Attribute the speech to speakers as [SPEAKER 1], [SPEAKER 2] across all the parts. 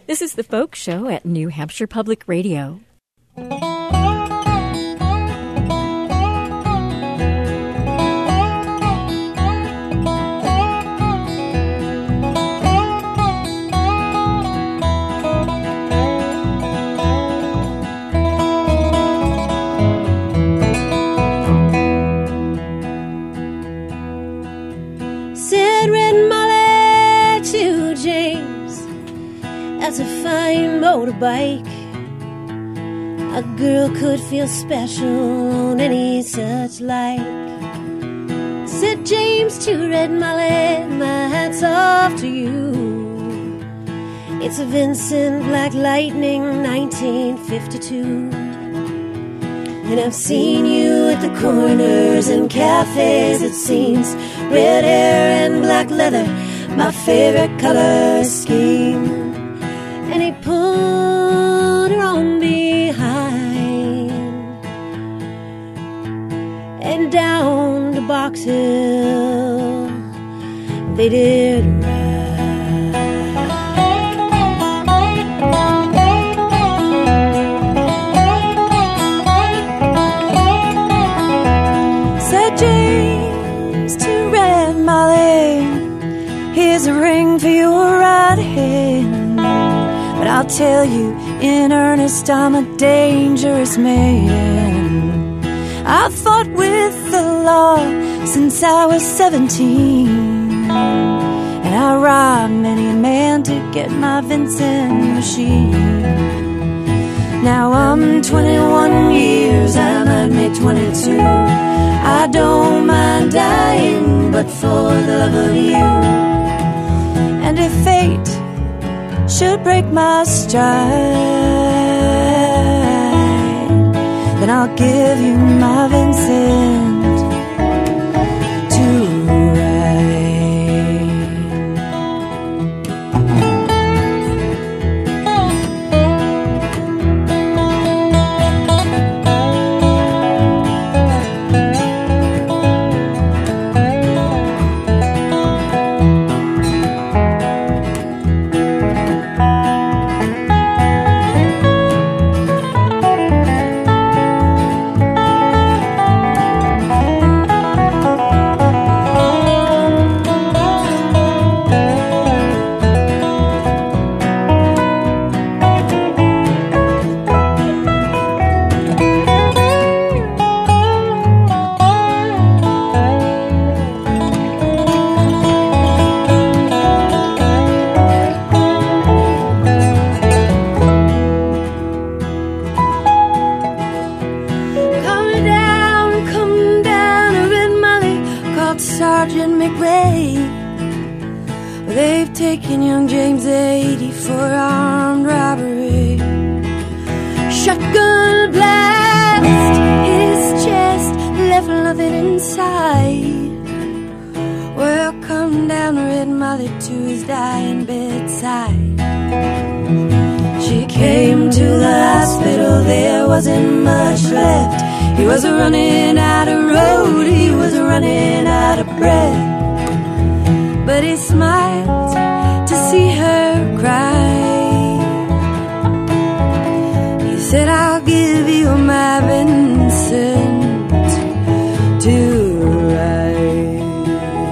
[SPEAKER 1] This is The Folk Show at New Hampshire Public Radio.
[SPEAKER 2] Said Red Molly to James, that's a fine motorbike. A girl could feel special on any such like. Said James to Red Molly, my hat's off to you. It's a Vincent Black Lightning 1952. And I've seen you at the corners and cafes, it seems. Red hair and black leather, my favorite color scheme. And he pulled her on behind and down to Box Hill they did ride. Said James to Red Molly, here's a ring for your right hand. But I'll tell you, in earnest, I'm a dangerous man. I've fought with the law since I was 17, and I robbed many a man to get my Vincent machine. Now I'm 21 years, I might make 22. I don't mind dying, but for the love of you. And if fate should break my stride, then I'll give you my Vincent to ride. Sergeant McRae. They've taken young James 80 for armed robbery. Shotgun blast his chest, left nothing inside. Well, come down Red Molly to his dying bedside. She came to the hospital, there wasn't much left. He was running out of road, he was running out of breath. But he smiled to see her cry. He said, I'll give you my Vincent to ride.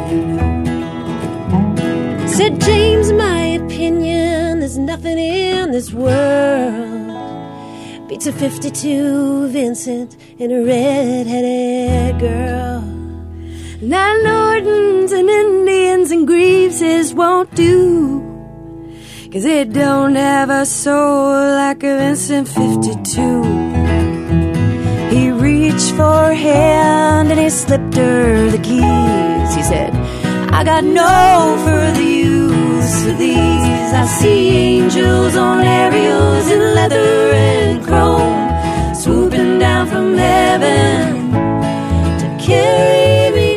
[SPEAKER 2] Said James, my opinion, there's nothing in this world beats a 52 Vincent and a red-headed girl. Now Nordens and Indians and Greaves won't do, 'cause they don't have a soul like a Vincent 52. He reached for her hand and he slipped her the keys. He said, I got no further use for these. I see angels on aerials in leather and chrome, swooping down from heaven to carry me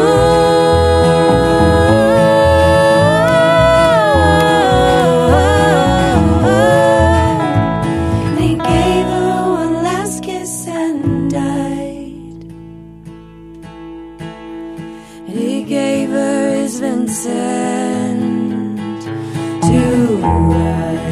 [SPEAKER 2] home. He gave her one last kiss and died. He gave her his Vincent to ride.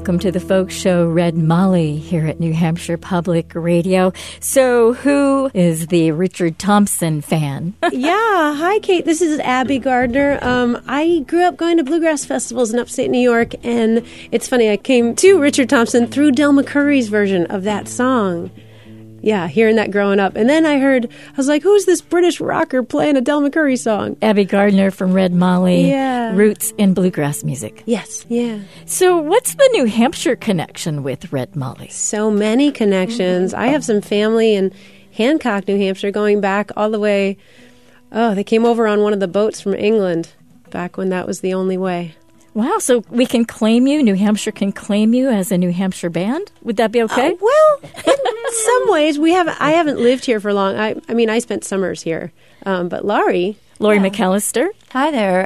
[SPEAKER 1] welcome to the Folk Show, Red Molly, here at New Hampshire Public Radio. So, who is the Richard Thompson fan?
[SPEAKER 2] Yeah. Hi, Kate. This is Abby Gardner. I grew up going to bluegrass festivals in upstate New York, and it's funny, I came to Richard Thompson through Del McCoury's version of that song. Yeah, hearing that growing up. And then I was like, who's this British rocker playing a Del McCoury song?
[SPEAKER 1] Abby Gardner from Red Molly,
[SPEAKER 2] Yeah.
[SPEAKER 1] Roots in Bluegrass Music.
[SPEAKER 2] Yes, yeah.
[SPEAKER 1] So what's the New Hampshire connection with Red Molly?
[SPEAKER 2] So many connections. I have some family in Hancock, New Hampshire, going back all the way. Oh, they came over on one of the boats from England back when that was the only way.
[SPEAKER 1] Wow, so we can claim you, New Hampshire can claim you as a New Hampshire band? Would that be okay?
[SPEAKER 2] Well, in some ways, I haven't lived here for long. I mean, I spent summers here. But Laurie
[SPEAKER 1] McAllister.
[SPEAKER 3] Hi there.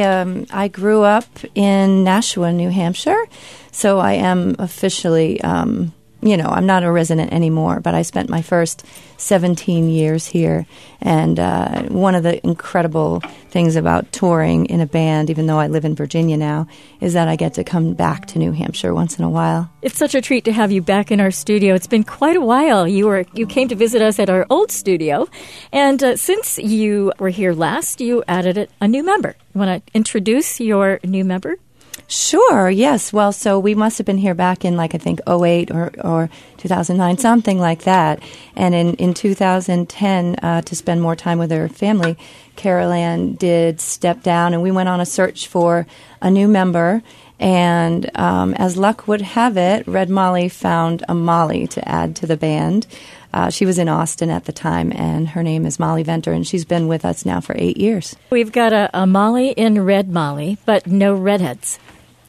[SPEAKER 3] I grew up in Nashua, New Hampshire, so I am officially, I'm not a resident anymore, but I spent my first 17 years here. And one of the incredible things about touring in a band, even though I live in Virginia now, is that I get to come back to New Hampshire once in a while.
[SPEAKER 1] It's such a treat to have you back in our studio. It's been quite a while. You came to visit us at our old studio, and since you were here last, you added a new member. You want to introduce your new member?
[SPEAKER 3] Sure, yes. Well, so we must have been here back in, I think, 2008 or 2009, something like that. And in 2010, to spend more time with her family, Carol Ann did step down, and we went on a search for a new member. And as luck would have it, Red Molly found a Molly to add to the band. She was in Austin at the time, and her name is Molly Venter, and she's been with us now for 8 years.
[SPEAKER 1] We've got a Molly in Red Molly, but no redheads.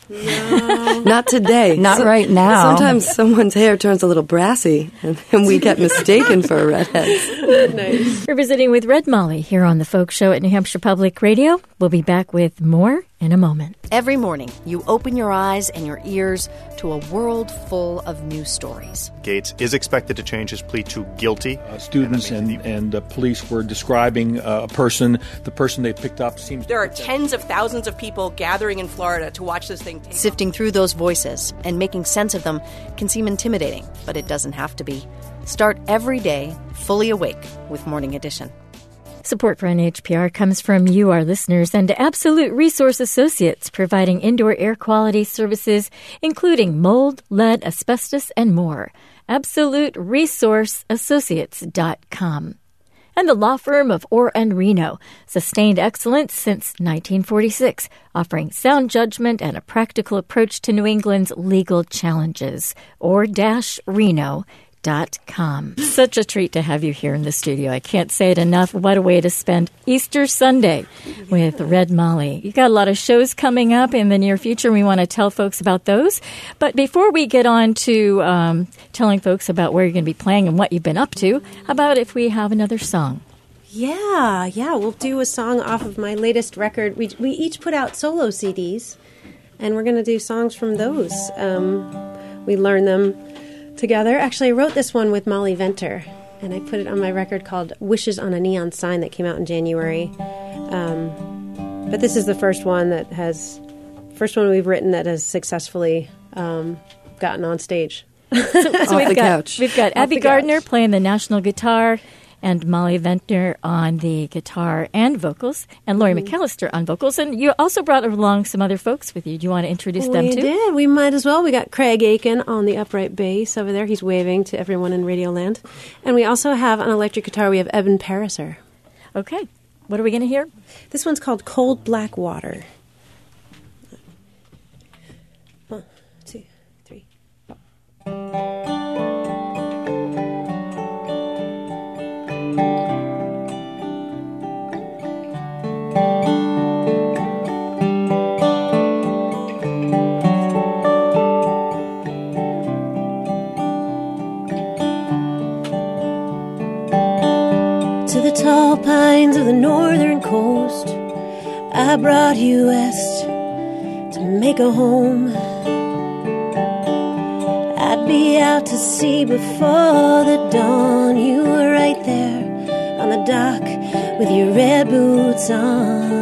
[SPEAKER 2] No.
[SPEAKER 4] Not today.
[SPEAKER 3] Not right now.
[SPEAKER 4] Sometimes someone's hair turns a little brassy, and we get mistaken for redheads.
[SPEAKER 2] Nice.
[SPEAKER 1] We're visiting with Red Molly here on the Folk Show at New Hampshire Public Radio. We'll be back with more in a moment.
[SPEAKER 5] Every morning, you open your eyes and your ears to a world full of news stories.
[SPEAKER 6] Gates is expected to change his plea to guilty.
[SPEAKER 7] Students and police were describing the person they picked up seems...
[SPEAKER 8] There are tens of thousands of people gathering in Florida to watch this thing take
[SPEAKER 5] Sifting through those voices and making sense of them can seem intimidating, but it doesn't have to be. Start every day fully awake with Morning Edition.
[SPEAKER 1] Support for NHPR comes from you, our listeners, and Absolute Resource Associates, providing indoor air quality services, including mold, lead, asbestos, and more. AbsoluteResourceAssociates.com. And the law firm of Orr and Reno, sustained excellence since 1946, offering sound judgment and a practical approach to New England's legal challenges. Orr-Reno.com. Such a treat to have you here in the studio. I can't say it enough. What a way to spend Easter Sunday with Red Molly. You've got a lot of shows coming up in the near future. We want to tell folks about those. But before we get on to telling folks about where you're going to be playing and what you've been up to, how about if we have another song?
[SPEAKER 2] Yeah, we'll do a song off of my latest record. We each put out solo CDs, and we're going to do songs from those. We learn them together. Actually, I wrote this one with Molly Venter, and I put it on my record called Wishes on a Neon Sign that came out in January. But this is the first one we've written that has successfully gotten on stage.
[SPEAKER 1] So we've got Abby Gardner playing the national guitar, and Molly Venter on the guitar and vocals, and Laurie McAllister on vocals. And you also brought along some other folks with you. Do you want to introduce them too?
[SPEAKER 2] We did. We might as well. We got Craig Aiken on the upright bass over there. He's waving to everyone in Radioland. And we also have on electric guitar, we have Evan Pariser.
[SPEAKER 1] Okay. What are we going to hear?
[SPEAKER 2] This one's called Cold Black Water. 1, 2, 3, 4. To the tall pines of the northern coast, I brought you west to make a home. I'd be out to sea before the dawn. You were right there on the dock with your red boots on.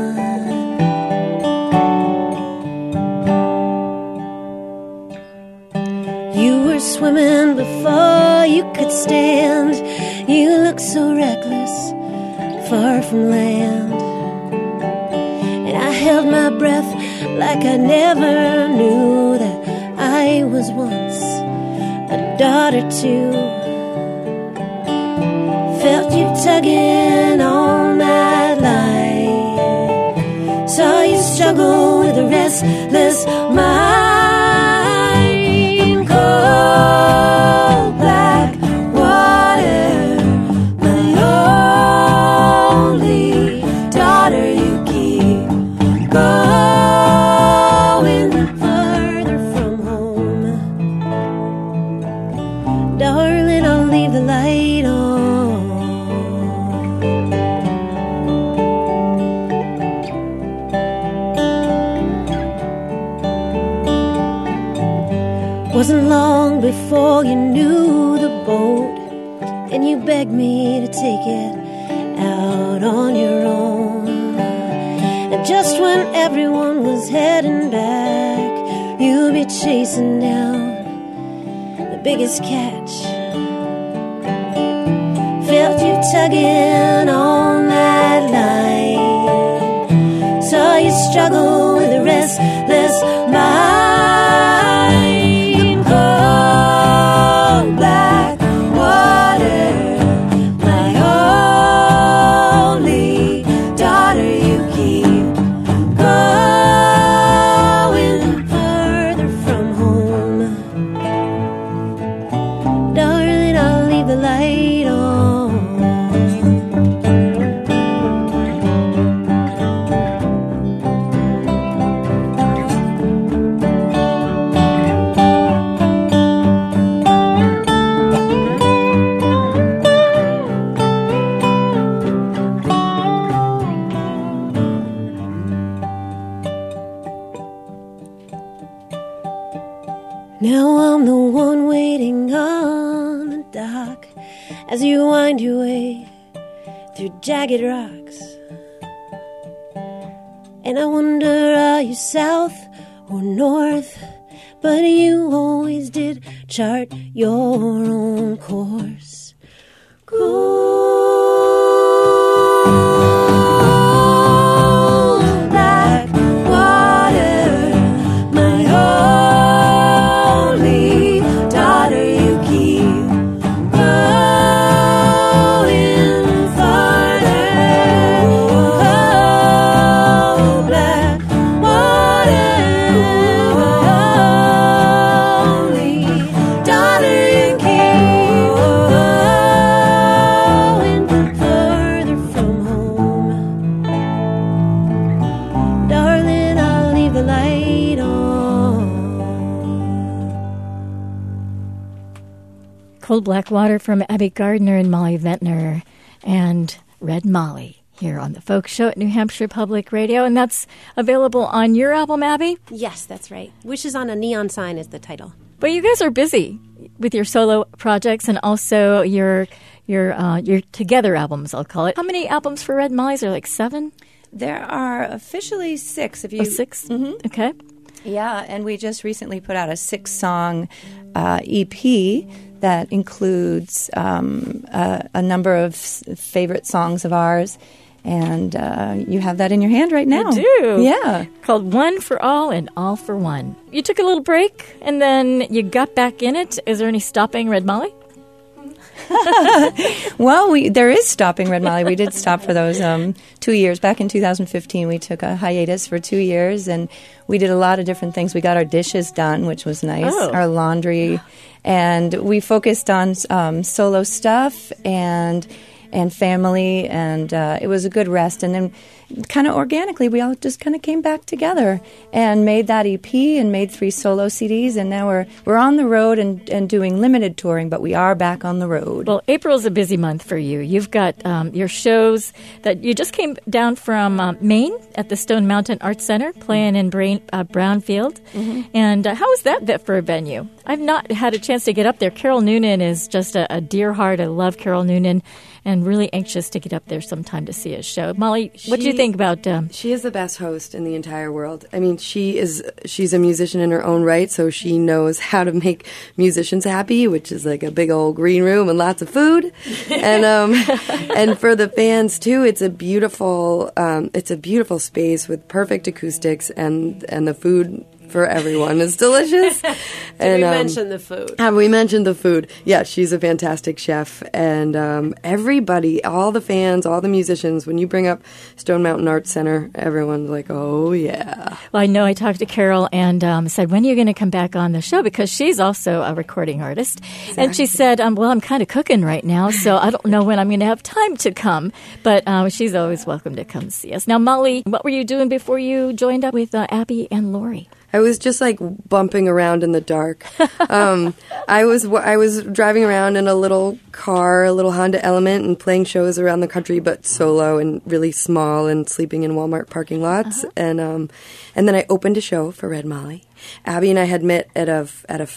[SPEAKER 2] swimming before you could stand. You look so reckless, far from land. And I held my breath like I never knew that I was once a daughter too. Felt you tugging on that line. Saw you struggle with a restless mind. Cold black water, my only daughter. You keep going further from home. Darling, I'll leave the light on. Wasn't long before you knew the boat, and you begged me to take it out on your own. And just when everyone was heading back, you'd be chasing down the biggest catch. Felt you tugging on that line. Saw you struggle with a restless mind. Cold black water, my only daughter. You keep going further from home. Darling, I'll leave the light on. Now I'm the one waiting on the dock as you wind your way through jagged rocks. And I wonder, are you south or north? But you always did chart your own course. Cold black water, my only daughter. You keep going farther. Cold black water, only daughter. You keep going further from home. Darling, I'll leave the light on.
[SPEAKER 1] Cold Black Water from Abby Gardner and Molly Ventnor, and Red Molly here on the Folk Show at New Hampshire Public Radio. And that's available on your album, Abby.
[SPEAKER 2] Yes, that's right. Wishes on a Neon Sign is the title.
[SPEAKER 1] But you guys are busy with your solo projects and also your together albums, I'll call it. How many albums for Red Molly? Is there like 7?
[SPEAKER 3] There are officially 6. If you
[SPEAKER 1] 6? Mm-hmm. Okay.
[SPEAKER 3] Yeah, and we just recently put out a 6-song EP that includes a number of favorite songs of ours. And you have that in your hand right now.
[SPEAKER 1] I do.
[SPEAKER 3] Yeah.
[SPEAKER 1] Called One for All and All for One. You took a little break and then you got back in it. Is there any stopping Red Molly?
[SPEAKER 3] Well, there is stopping Red Molly. We did stop for those 2 years. Back in 2015, we took a hiatus for 2 years, and we did a lot of different things. We got our dishes done, which was nice, our laundry, and we focused on solo stuff and family, and it was a good rest. And then kind of organically, we all just kind of came back together and made that EP and made 3 solo CDs, and now we're on the road and doing limited touring, but we are back on the road.
[SPEAKER 1] Well, April's a busy month for you. You've got your shows that you just came down from Maine at the Stone Mountain Arts Center, playing in Brownfield. Mm-hmm. And how was that for a venue? I've not had a chance to get up there. Carol Noonan is just a dear heart. I love Carol Noonan, and really anxious to get up there sometime to see his show. Molly, what do you think about...
[SPEAKER 4] She is the best host in the entire world. I mean, she's a musician in her own right, so she knows how to make musicians happy, which is like a big old green room and lots of food. And and for the fans, too, it's a beautiful space with perfect acoustics, and the food for everyone is delicious.
[SPEAKER 2] We mention the food?
[SPEAKER 4] Have we mentioned the food? Yeah, she's a fantastic chef. And everybody, all the fans, all the musicians, when you bring up Stone Mountain Arts Center, everyone's like, oh, yeah.
[SPEAKER 1] Well, I know I talked to Carol and said, when are you going to come back on the show? Because she's also a recording artist. Exactly. And she said, well, I'm kind of cooking right now, so I don't know when I'm going to have time to come. But she's always welcome to come see us. Now, Molly, what were you doing before you joined up with Abby and Lori?
[SPEAKER 4] I was just like bumping around in the dark. I was driving around in a little car, a little Honda Element, and playing shows around the country, but solo and really small, and sleeping in Walmart parking lots. And then I opened a show for Red Molly. Abby and I had met at a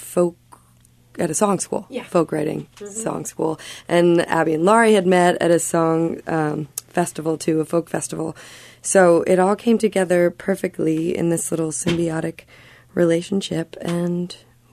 [SPEAKER 4] song school, folk writing song school, and Abby and Laurie had met at a song festival too, a folk festival. So it all came together perfectly in this little symbiotic relationship, and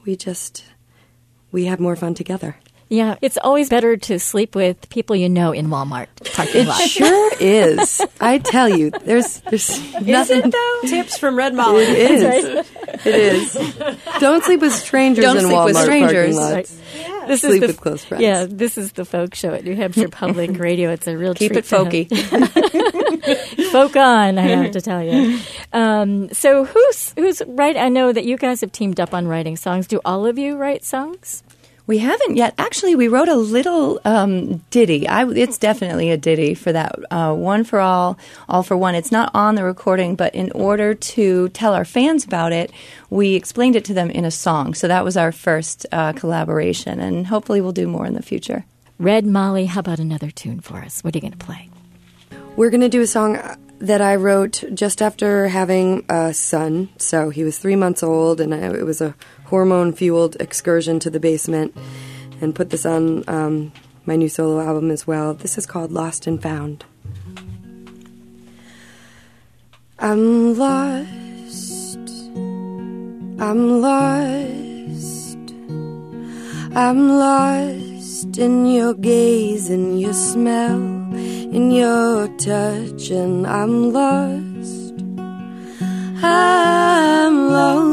[SPEAKER 4] we have more fun together.
[SPEAKER 1] Yeah, it's always better to sleep with people you know in Walmart parking lot.
[SPEAKER 4] It sure is. I tell you, there's nothing.
[SPEAKER 2] Is it though? Tips from Red Molly.
[SPEAKER 4] It is. Right. It is. Don't sleep with strangers in Walmart parking lots.
[SPEAKER 1] Right.
[SPEAKER 4] Yeah. Sleep with close friends.
[SPEAKER 1] Yeah, this is the folk show at New Hampshire Public Radio. It's a real
[SPEAKER 2] keep
[SPEAKER 1] treat.
[SPEAKER 2] Keep it folky.
[SPEAKER 1] Folk on, I have to tell you. So who's right? I know that you guys have teamed up on writing songs. Do all of you write songs?
[SPEAKER 3] We haven't yet. Actually, we wrote a little ditty. It's definitely a ditty for that. One for all for one. It's not on the recording, but in order to tell our fans about it, we explained it to them in a song. So that was our first collaboration, and hopefully we'll do more in the future.
[SPEAKER 1] Red Molly, how about another tune for us? What are you going to play?
[SPEAKER 4] We're going to do a song that I wrote just after having a son. So he was 3 months old, and it was a hormone-fueled excursion to the basement, and put this on my new solo album as well. This is called Lost and Found. I'm lost, I'm lost, I'm lost in your gaze, in your smell, in your touch, and I'm lost. I'm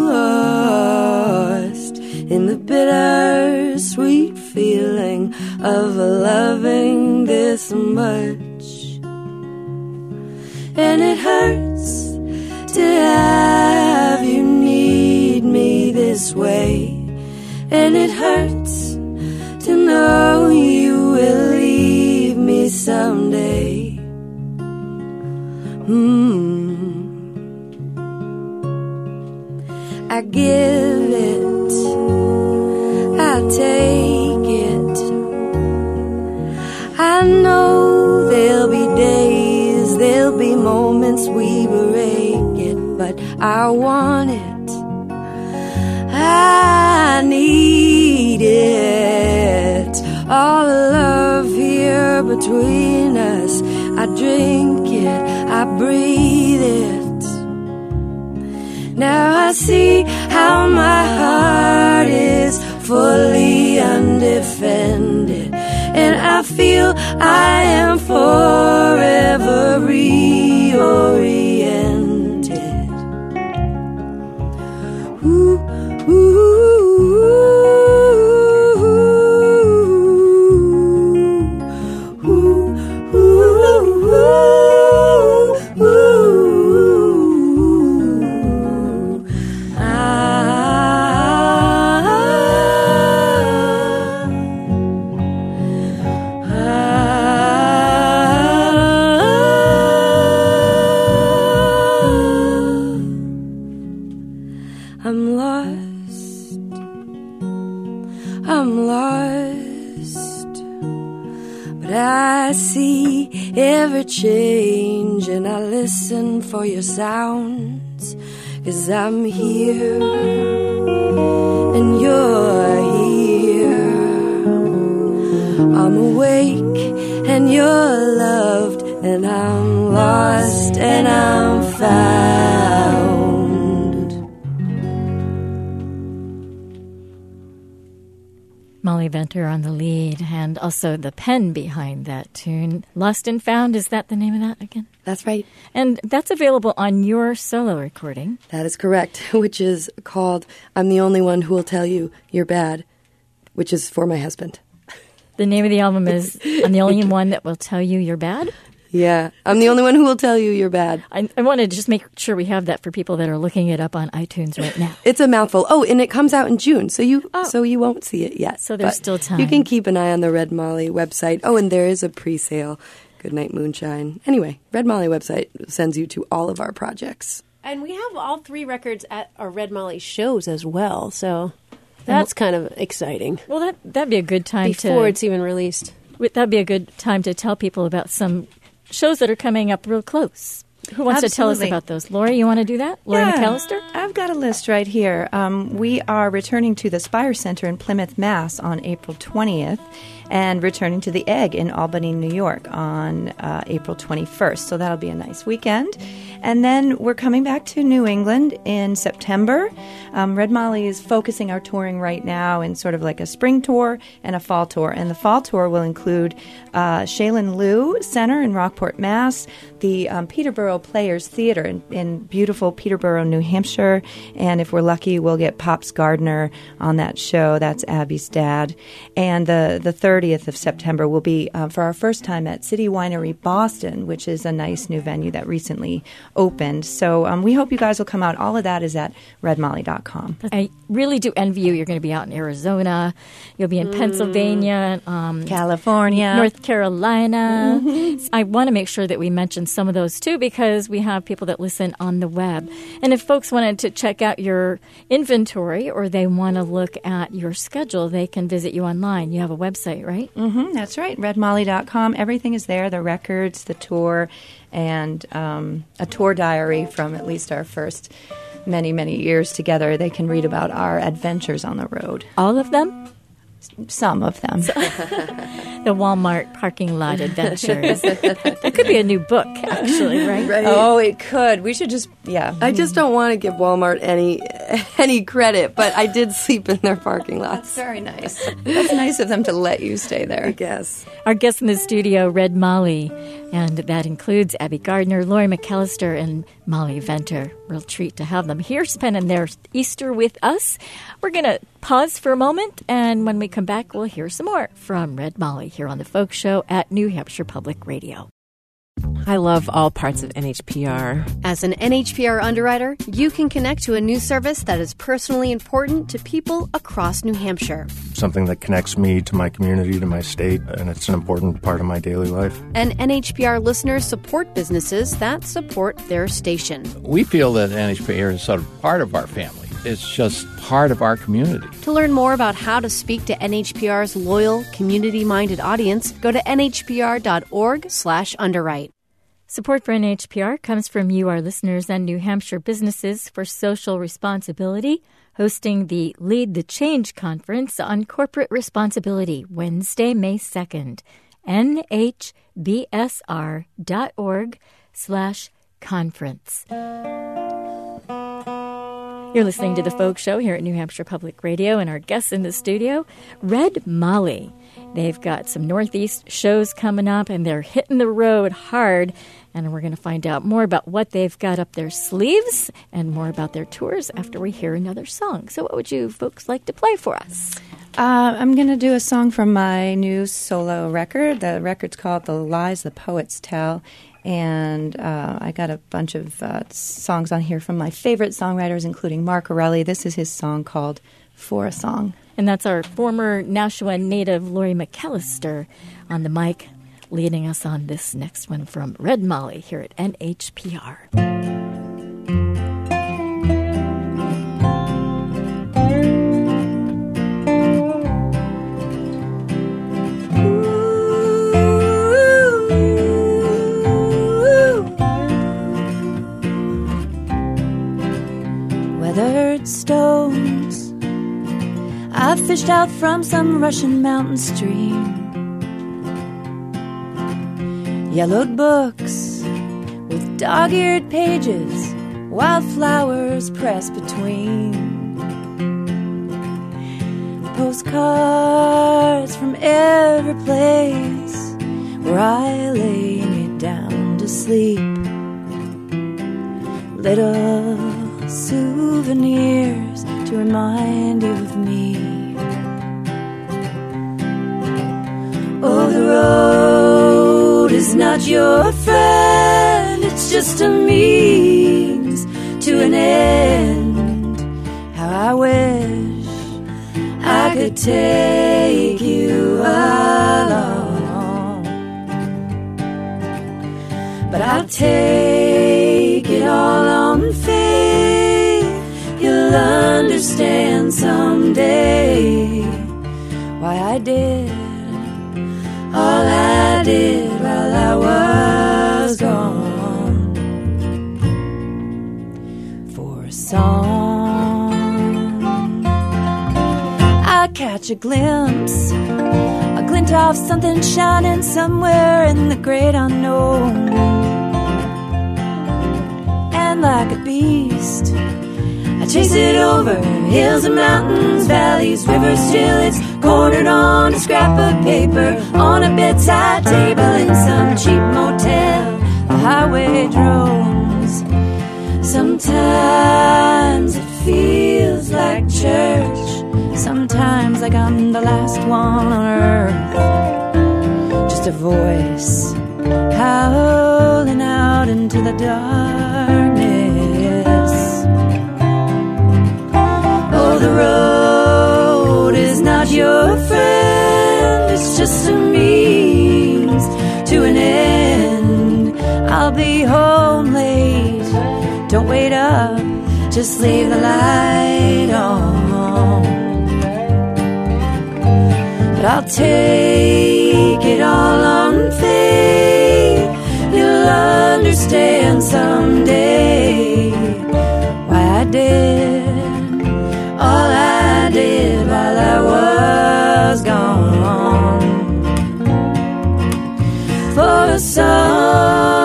[SPEAKER 4] lost in the bitter-sweet feeling of loving this much. And it hurts to have you need me this way. And it hurts to know you will leave me someday. I give it, I take it. I know there'll be days, there'll be moments we break it, but I want it, I need it. All the love here between us, I drink it, I breathe it. Now I see how my heart is fully undefended, and I feel I am forever reoriented. Ooh, ooh, ooh, ooh, ooh, ooh, ooh. Every change, and I listen for your sounds, 'cause I'm here and you're here. I'm awake and you're loved, and I'm lost and I'm found.
[SPEAKER 1] Molly Venter on the lead, and also the pen behind that tune. Lost and Found, is that the name of that again?
[SPEAKER 4] That's right.
[SPEAKER 1] And that's available on your solo recording.
[SPEAKER 4] That is correct, which is called I'm the Only One Who Will Tell You You're Bad, which is for my husband.
[SPEAKER 1] The name of the album is I'm the Only One That Will Tell You You're Bad?
[SPEAKER 4] Yeah, I'm the only one who will tell you you're bad.
[SPEAKER 1] I wanted to just make sure we have that for people that are looking it up on iTunes right now.
[SPEAKER 4] It's a mouthful. Oh, and it comes out in June, so you won't see it yet.
[SPEAKER 1] So there's
[SPEAKER 4] but
[SPEAKER 1] still time.
[SPEAKER 4] You can keep an eye on the Red Molly website. Oh, and there is a pre-sale. Goodnight Moonshine. Anyway, Red Molly website sends you to all of our projects.
[SPEAKER 2] And we have all 3 records at our Red Molly shows as well, so that's kind of exciting.
[SPEAKER 1] Well, that'd be a good time
[SPEAKER 2] before it's even released.
[SPEAKER 1] That'd be a good time to tell people about some shows that are coming up real close. Who wants to tell us about those? Lori, you want to do that? Lori McAllister?
[SPEAKER 3] I've got a list right here. We are returning to the Spire Center in Plymouth, Mass. on April 20th and returning to the Egg in Albany, New York on April 21st. So that'll be a nice weekend. And then we're coming back to New England in September. Red Molly is focusing our touring right now in sort of like a spring tour and a fall tour. And the fall tour will include Shaylin Liu Center in Rockport, Mass., the Peterborough Players Theater in beautiful Peterborough, New Hampshire. And if we're lucky, we'll get Pops Gardner on that show. That's Abby's dad. And the 30th of September will be for our first time at City Winery Boston, which is a nice new venue that recently opened. So we hope you guys will come out. All of that is at redmolly.com.
[SPEAKER 1] I really do envy you. You're going to be out in Arizona. You'll be in Pennsylvania,
[SPEAKER 3] California,
[SPEAKER 1] North Carolina. Mm-hmm. I want to make sure that we mention some of those too, because we have people that listen on the web. And if folks wanted to check out your inventory or they want to look at your schedule, they can visit you online. You have a website, right?
[SPEAKER 3] Mm-hmm, that's right, redmolly.com. Everything is there, the records, the tour, and a tour diary from at least our first many, many years together. They can read about our adventures on the road.
[SPEAKER 1] All of them?
[SPEAKER 3] Some of them.
[SPEAKER 1] The Walmart parking lot adventures. That could be a new book, actually, right?
[SPEAKER 3] Oh, it could. We should just,
[SPEAKER 4] I just don't want to give Walmart any credit, but I did sleep in their parking lots.
[SPEAKER 3] That's very nice. That's nice of them to let you stay there.
[SPEAKER 4] I guess.
[SPEAKER 1] Our guests in the studio, Red Molly, and that includes Abby Gardner, Lori McAllister, and Molly Venter. Real treat to have them here spending their Easter with us. We're going to pause for a moment, and when we come back, we'll hear some more from Red Molly here on The Folk Show at New Hampshire Public Radio.
[SPEAKER 9] I love all parts of NHPR.
[SPEAKER 10] As an NHPR underwriter, you can connect to a news service that is personally important to people across New Hampshire.
[SPEAKER 6] Something that connects me to my community, to my state, and it's an important part of my daily life.
[SPEAKER 10] And NHPR listeners support businesses that support their station.
[SPEAKER 11] We feel that NHPR is sort of part of our family. It's just part of our community.
[SPEAKER 10] To learn more about how to speak to NHPR's loyal, community-minded audience, go to nhpr.org/underwrite.
[SPEAKER 1] Support for NHPR comes from you, our listeners, and New Hampshire Businesses for Social Responsibility, hosting the Lead the Change Conference on Corporate Responsibility, Wednesday, May 2nd. nhbsr.org/conference. You're listening to The Folk Show here at New Hampshire Public Radio, and our guests in the studio, Red Molly. They've got some Northeast shows coming up, and they're hitting the road hard, and we're going to find out more about what they've got up their sleeves and more about their tours after we hear another song. So what would you folks like to play for us?
[SPEAKER 3] I'm going to do a song from my new solo record. The record's called The Lies the Poets Tell. And I got a bunch of songs on here from my favorite songwriters, including Mark Orelli. This is his song called For a Song.
[SPEAKER 1] And that's our former Nashua native, Lori McAllister, on the mic, leading us on this next one from Red Molly here at NHPR.
[SPEAKER 3] washed out from some Russian mountain stream. Yellowed books with dog-eared pages, wildflowers pressed between. Postcards from every place where I lay me down to sleep. Little souvenirs to remind you of me. Oh, the road is not your friend, it's just a means to an end. How I wish I could take you along, but I'll take it all on faith. You'll understand someday why I did all I did while I was gone. For a song, I catch a glimpse, a glint of something shining somewhere in the great unknown. And like a beast, I chase it over hills and mountains, valleys, rivers, till it's cornered on a scrap of paper on a bedside table in some cheap motel. The highway drones. Sometimes it feels like church, sometimes like I'm the last one on earth. Just a voice howling out into the darkness. Oh, the road is not your friend, it's just a means to an end. I'll be home late, don't wait up, just leave the light on. But I'll take it all on faith. You'll understand someday why I did all I did while I was gone. For a song.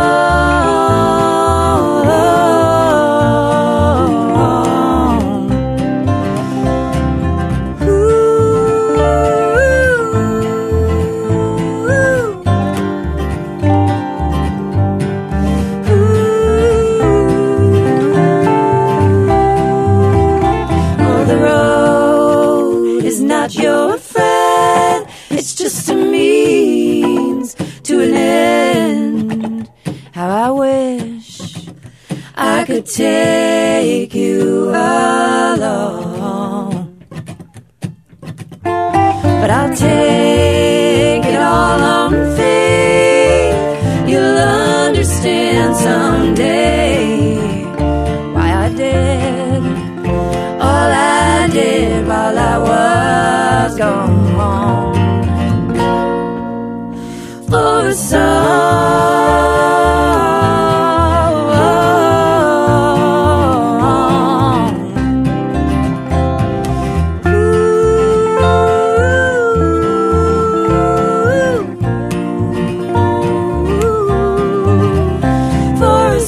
[SPEAKER 3] Not your friend, it's just a means to an end. How I wish I could take you along, but I'll take it all on faith. You'll understand someday why I did all I did while I was gone. For a song. For a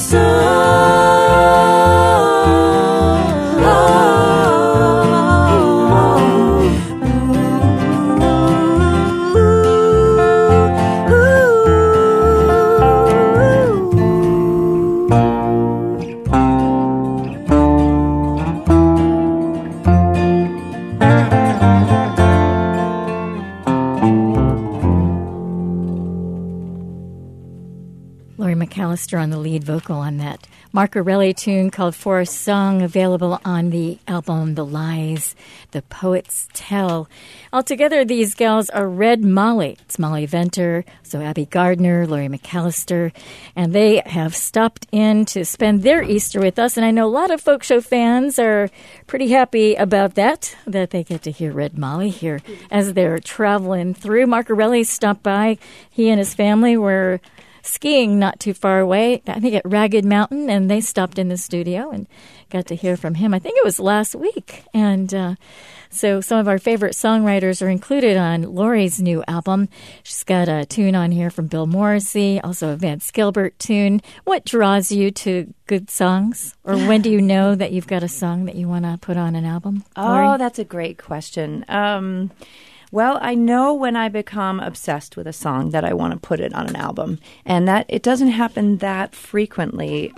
[SPEAKER 1] McAllister on the lead vocal on that Mark Orelli tune called For a Song, available on the album The Lies the Poets Tell. Altogether, these gals are Red Molly. It's Molly Venter, so Abby Gardner, Laurie McAllister, and they have stopped in to spend their Easter with us. And I know a lot of Folk Show fans are pretty happy about that they get to hear Red Molly here as they're traveling through. Mark Orelli stopped by. He and his family were skiing not too far away, I think at Ragged Mountain, and they stopped in the studio and got to hear from him. I think it was last week. And so some of our favorite songwriters are included on Lori's new album. She's got a tune on here from Bill Morrissey, also a Vance Gilbert tune. What draws you to good songs? Or when do you know that you've got a song that you want to put on an album, Lori?
[SPEAKER 3] Oh, that's a great question. Well, I know when I become obsessed with a song that I want to put it on an album, and that it doesn't happen that frequently.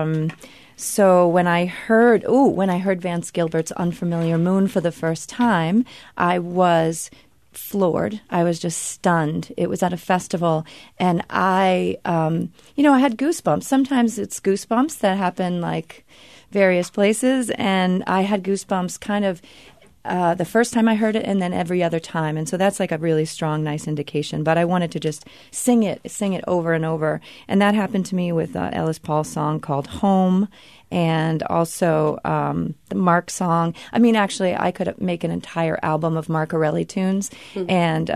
[SPEAKER 3] So when I heard Vance Gilbert's Unfamiliar Moon for the first time, I was floored. I was just stunned. It was at a festival, and I had goosebumps. Sometimes it's goosebumps that happen like various places, and I had goosebumps kind of the first time I heard it and then every other time. And so that's like a really strong, nice indication. But I wanted to just sing it over and over. And that happened to me with Ellis Paul's song called Home, and also the Mark song. I mean, actually, I could make an entire album of Mark Arelli tunes, and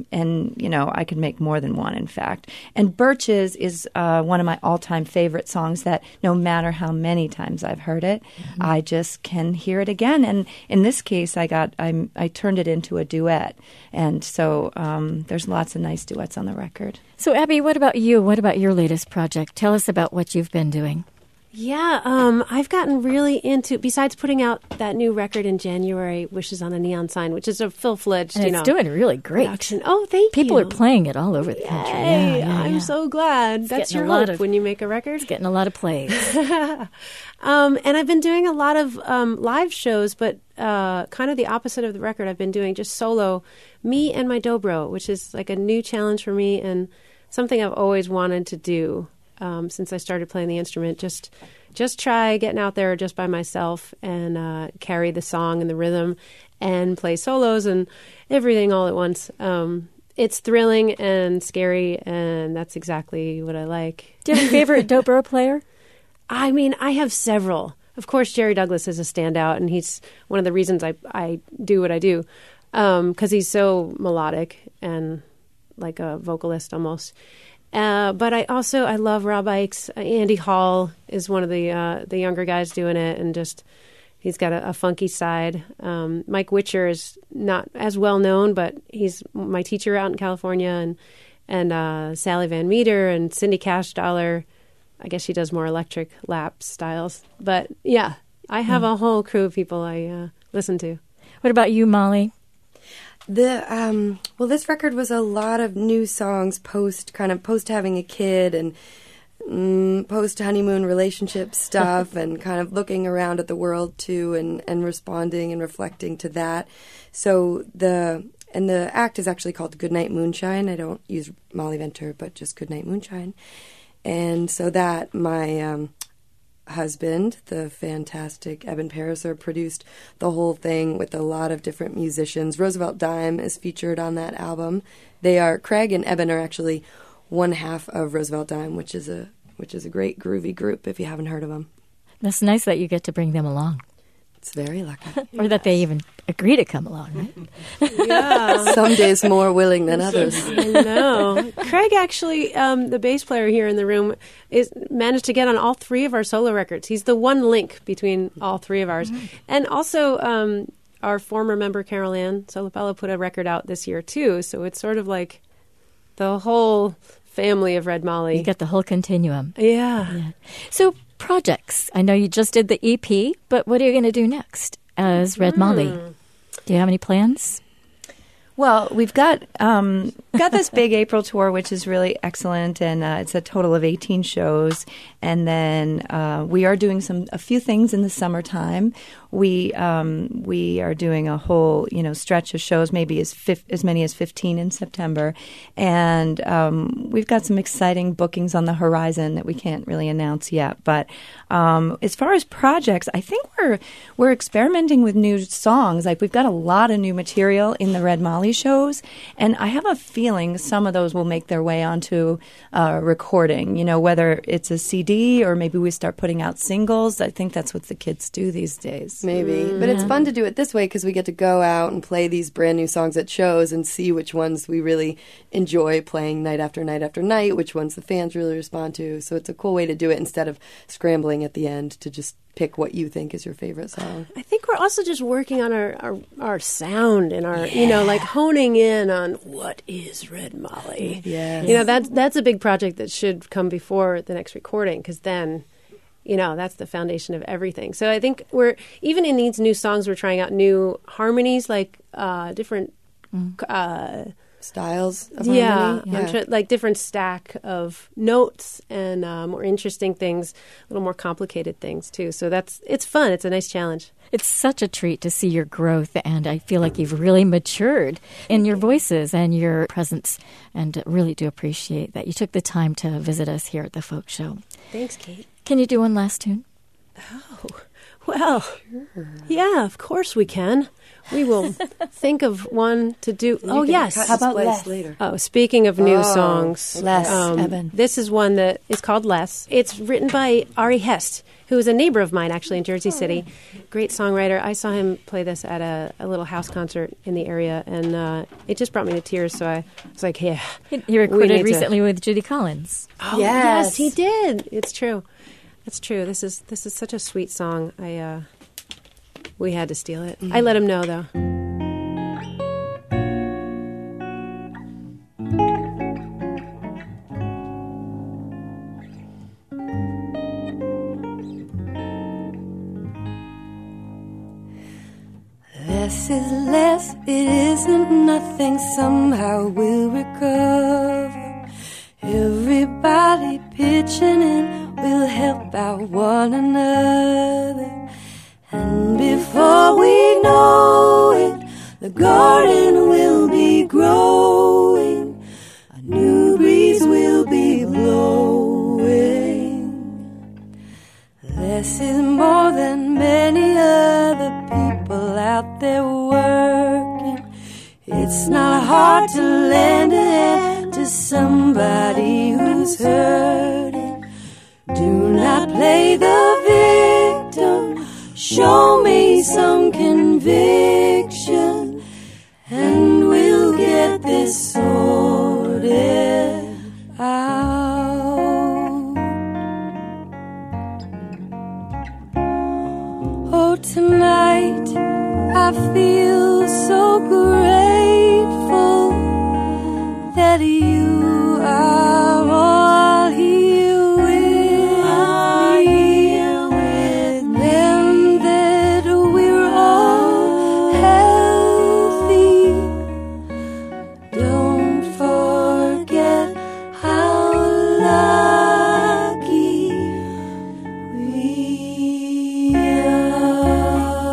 [SPEAKER 3] I could make more than one, in fact. And Birches is one of my all-time favorite songs that no matter how many times I've heard it, I just can hear it again. And in this case, I turned it into a duet, and so there's lots of nice duets on the record.
[SPEAKER 1] So, Abby, what about you? What about your latest project? Tell us about what you've been doing.
[SPEAKER 2] Yeah, I've gotten really into, besides putting out that new record in January, Wishes on a Neon Sign, which is a full-fledged,
[SPEAKER 1] and it's doing really great.
[SPEAKER 2] Production. Oh, thank you.
[SPEAKER 1] People are playing it all over the country. Yeah,
[SPEAKER 2] I'm so glad. That's your hope when you make a record.
[SPEAKER 1] It's getting a lot of plays.
[SPEAKER 2] And I've been doing a lot of live shows, but kind of the opposite of the record. I've been doing just solo, me and my dobro, which is like a new challenge for me and something I've always wanted to do. Since I started playing the instrument, just try getting out there just by myself and carry the song and the rhythm and play solos and everything all at once. It's thrilling and scary, and that's exactly what I like.
[SPEAKER 1] Do you have a favorite dobro player?
[SPEAKER 2] I mean, I have several. Of course, Jerry Douglas is a standout, and he's one of the reasons I do what I do, because he's so melodic and like a vocalist almost. But I love Rob Ickes. Andy Hall is one of the younger guys doing it, and just he's got a funky side. Mike Witcher is not as well known, but he's my teacher out in California, and Sally Van Meter and Cindy Cash Dollar. I guess she does more electric lap styles, but yeah, I have a whole crew of people I listen to.
[SPEAKER 1] What about you, Molly?
[SPEAKER 4] This record was a lot of new songs post having a kid and post honeymoon relationship stuff and kind of looking around at the world too and responding and reflecting to that. So the act is actually called Goodnight Moonshine. I don't use Molly Venter, but just Goodnight Moonshine. And so that my husband, the fantastic Eben Pariser, produced the whole thing with a lot of different musicians. Roosevelt Dime is featured on that album. Craig and Eben are actually one half of Roosevelt Dime, which is a great groovy group if you haven't heard of them.
[SPEAKER 1] That's nice that you get to bring them along.
[SPEAKER 4] It's very lucky.
[SPEAKER 1] Or that they even agree to come along, right?
[SPEAKER 2] Yeah.
[SPEAKER 4] Some days more willing than others.
[SPEAKER 2] I know. Craig actually, the bass player here in the room, managed to get on all three of our solo records. He's the one link between all three of ours. Mm-hmm. And also, our former member, Carol Ann Solopello, put a record out this year, too. So it's sort of like the whole family of Red Molly.
[SPEAKER 1] You get the whole continuum.
[SPEAKER 2] Yeah.
[SPEAKER 1] So projects. I know you just did the EP, but what are you going to do next as Red Molly? Do you have any plans?
[SPEAKER 3] Well, we've got this big April tour, which is really excellent, and it's a total of 18 shows. And then we are doing a few things in the summertime. We are doing a whole stretch of shows, maybe as many as 15 in September, and we've got some exciting bookings on the horizon that we can't really announce yet. But as far as projects, I think we're experimenting with new songs. Like we've got a lot of new material in the Red Molly shows, and I have a feeling some of those will make their way onto recording. Whether it's a CD or maybe we start putting out singles. I think that's what the kids do these days.
[SPEAKER 4] Maybe. But it's fun to do it this way because we get to go out and play these brand new songs at shows and see which ones we really enjoy playing night after night after night, which ones the fans really respond to. So it's a cool way to do it instead of scrambling at the end to just pick what you think is your favorite song.
[SPEAKER 2] I think we're also just working on our sound and our, like honing in on what is Red Molly.
[SPEAKER 4] Yes.
[SPEAKER 2] That's a big project that should come before the next recording because then, that's the foundation of everything. So I think even in these new songs, we're trying out new harmonies, like different
[SPEAKER 4] styles of harmony.
[SPEAKER 2] Like different stack of notes and more interesting things, a little more complicated things too. So it's fun. It's a nice challenge.
[SPEAKER 1] It's such a treat to see your growth, and I feel like you've really matured in your voices and your presence, and really do appreciate that you took the time to visit us here at the Folk Show.
[SPEAKER 2] Thanks, Kate.
[SPEAKER 1] Can you do one last tune?
[SPEAKER 2] Oh, well, yeah, of course we can. We will think of one to do. Oh, yes.
[SPEAKER 4] How about Les? Later.
[SPEAKER 2] Oh, speaking of new songs.
[SPEAKER 3] Les, Eben.
[SPEAKER 2] This is one that is called Les. It's written by Ari Hest, who is a neighbor of mine, actually, in Jersey City. Great songwriter. I saw him play this at a little house concert in the area, and it just brought me to tears, so I was like, yeah.
[SPEAKER 1] He recorded recently with Judy Collins.
[SPEAKER 2] Oh, yes, he did. It's true. It's true. This is such a sweet song. We had to steal it. I let him know, though.
[SPEAKER 12] Less is less, it isn't nothing, somehow we'll recover. Everybody pitching in, we'll help out one another. And before we know it, the garden will be growing, a new breeze will be blowing. Less is more than many other people out there working. It's not hard to lend a hand to somebody who's hurting. Do not play the victim. Show me some conviction, and we'll get this sorted out. Oh, tonight I feel so grateful that you are all here with me. Then that we're all healthy. Don't forget how lucky we are.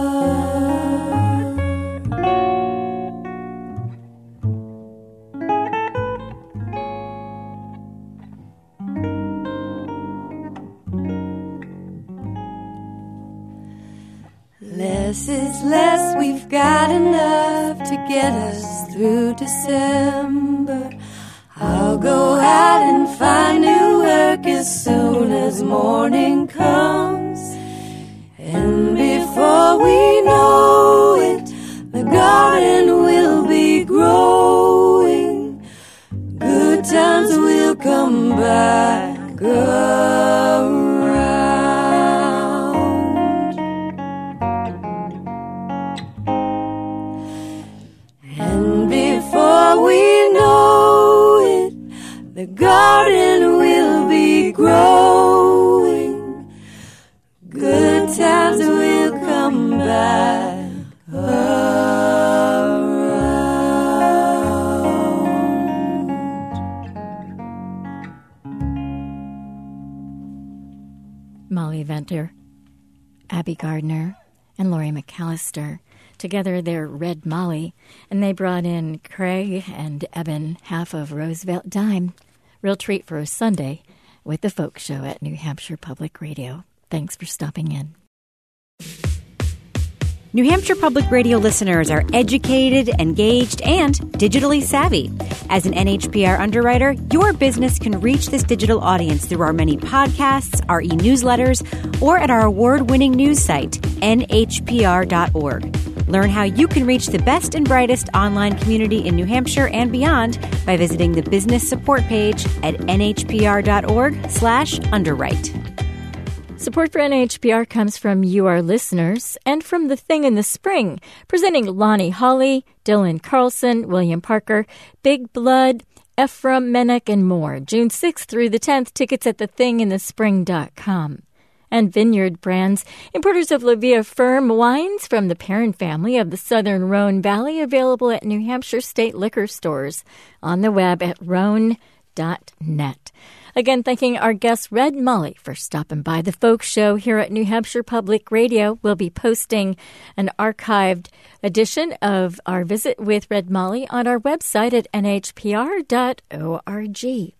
[SPEAKER 12] Less is less, we've got enough to get us through December. I'll go out and find new work as soon as morning comes. And before we know it, the garden will be growing. Good times will come back around. And before we know it, the garden will be growing. Good times will come back around.
[SPEAKER 1] Molly Venter, Abby Gardner, and Laurie McAllister. Together, they're Red Molly, and they brought in Craig and Eben, half of Roosevelt Dime. Real treat for a Sunday with the Folk Show at New Hampshire Public Radio. Thanks for stopping in.
[SPEAKER 13] New Hampshire Public Radio listeners are educated, engaged, and digitally savvy. As an NHPR underwriter, your business can reach this digital audience through our many podcasts, our e-newsletters, or at our award-winning news site, nhpr.org. Learn how you can reach the best and brightest online community in New Hampshire and beyond by visiting the business support page at nhpr.org/underwrite.
[SPEAKER 1] Support for NHPR comes from you, our listeners, and from The Thing in the Spring, presenting Lonnie Hawley, Dylan Carlson, William Parker, Big Blood, Ephraim Menek, and more. June 6th through the 10th, tickets at thethinginthespring.com. And Vineyard Brands, importers of La Via Firm wines from the Perrin family of the Southern Rhone Valley, available at New Hampshire state liquor stores, on the web at rhone.net. Again, thanking our guest, Red Mully, for stopping by the Folk Show here at New Hampshire Public Radio. We'll be posting an archived edition of our visit with Red Mully on our website at nhpr.org.